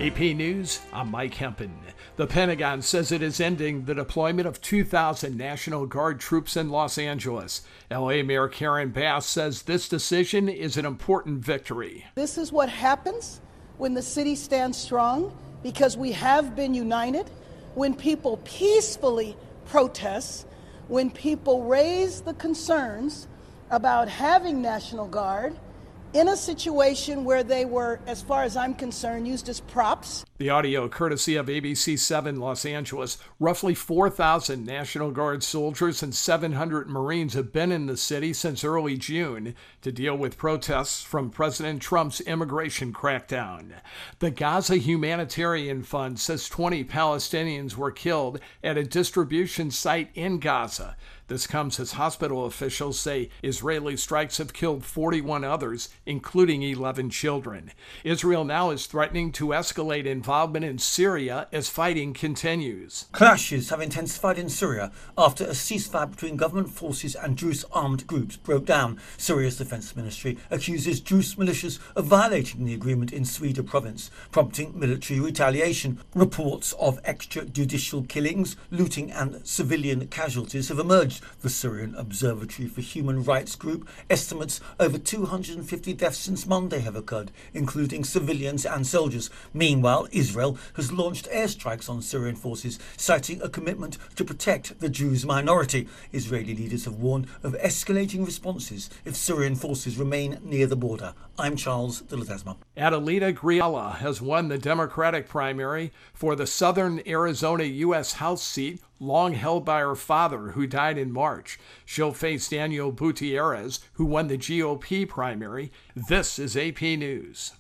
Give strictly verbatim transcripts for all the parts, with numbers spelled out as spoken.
A P News, I'm Mike Hempen. The Pentagon says it is ending the deployment of two thousand National Guard troops in Los Angeles. L A Mayor Karen Bass says this decision is an important victory. This is what happens when the city stands strong, because we have been united, when people peacefully protest, when people raise the concerns about having National Guard in a situation where they were, as far as I'm concerned, used as props. The audio courtesy of A B C seven Los Angeles. Roughly four thousand National Guard soldiers and seven hundred Marines have been in the city since early June to deal with protests from President Trump's immigration crackdown. The Gaza Humanitarian Fund says twenty Palestinians were killed at a distribution site in Gaza. This comes as hospital officials say Israeli strikes have killed forty-one others, including eleven children. Israel now is threatening to escalate involvement in Syria as fighting continues. Clashes have intensified in Syria after a ceasefire between government forces and Druze armed groups broke down. Syria's defense ministry accuses Druze militias of violating the agreement in Sweden province, prompting military retaliation. Reports of extrajudicial killings, looting and civilian casualties have emerged. The Syrian Observatory for Human Rights Group estimates over two hundred fifty deaths since Monday have occurred, including civilians and soldiers. Meanwhile, Israel has launched airstrikes on Syrian forces, citing a commitment to protect the Druze minority. Israeli leaders have warned of escalating responses if Syrian forces remain near the border. I'm Charles de Ledesma. Adelita Griella has won the Democratic primary for the Southern Arizona U S House seat, long held by her father, who died in March. She'll face Daniel Gutierrez, who won the G O P primary. This is A P News.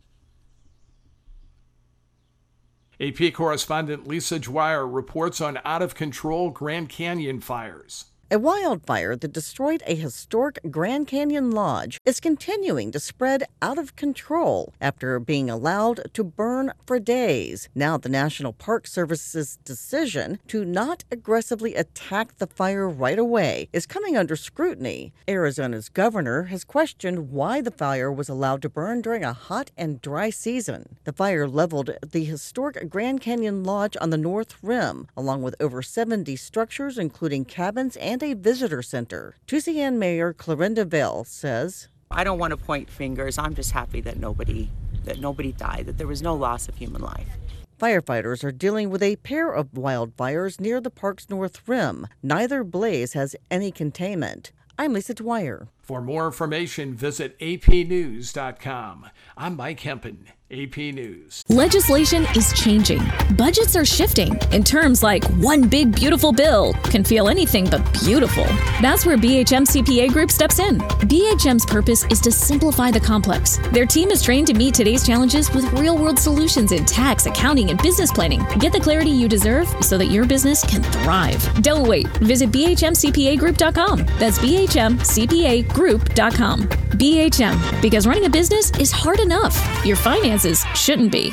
A P correspondent Lisa Dwyer reports on out-of-control Grand Canyon fires. A wildfire that destroyed a historic Grand Canyon lodge is continuing to spread out of control after being allowed to burn for days. Now the National Park Service's decision to not aggressively attack the fire right away is coming under scrutiny. Arizona's governor has questioned why the fire was allowed to burn during a hot and dry season. The fire leveled the historic Grand Canyon Lodge on the North Rim, along with over seventy structures, including cabins and a visitor center. Tusayan Mayor Clarinda Vale says, I don't want to point fingers. I'm just happy that nobody that nobody died, that there was no loss of human life. Firefighters are dealing with a pair of wildfires near the park's North Rim. Neither blaze has any containment. I'm Lisa Dwyer. For more information, visit A P news dot com. I'm Mike Hempen, A P News. Legislation is changing. Budgets are shifting, and terms like one big beautiful bill can feel anything but beautiful. That's where B H M C P A Group steps in. B H M's purpose is to simplify the complex. Their team is trained to meet today's challenges with real-world solutions in tax, accounting, and business planning. Get the clarity you deserve so that your business can thrive. Don't wait. Visit B H M C P A group dot com. That's B H M C P A group dot com. B H M, because running a business is hard enough. Your finances shouldn't be.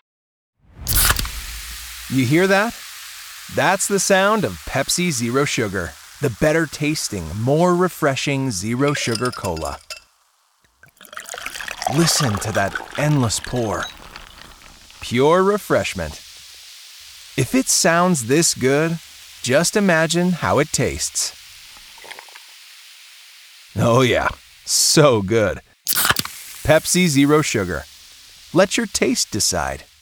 You hear that? That's the sound of Pepsi Zero Sugar, the better tasting, more refreshing zero sugar cola. Listen to that endless pour. Pure refreshment. If it sounds this good, just imagine how it tastes. Oh yeah, so good. Pepsi Zero Sugar. Let your taste decide.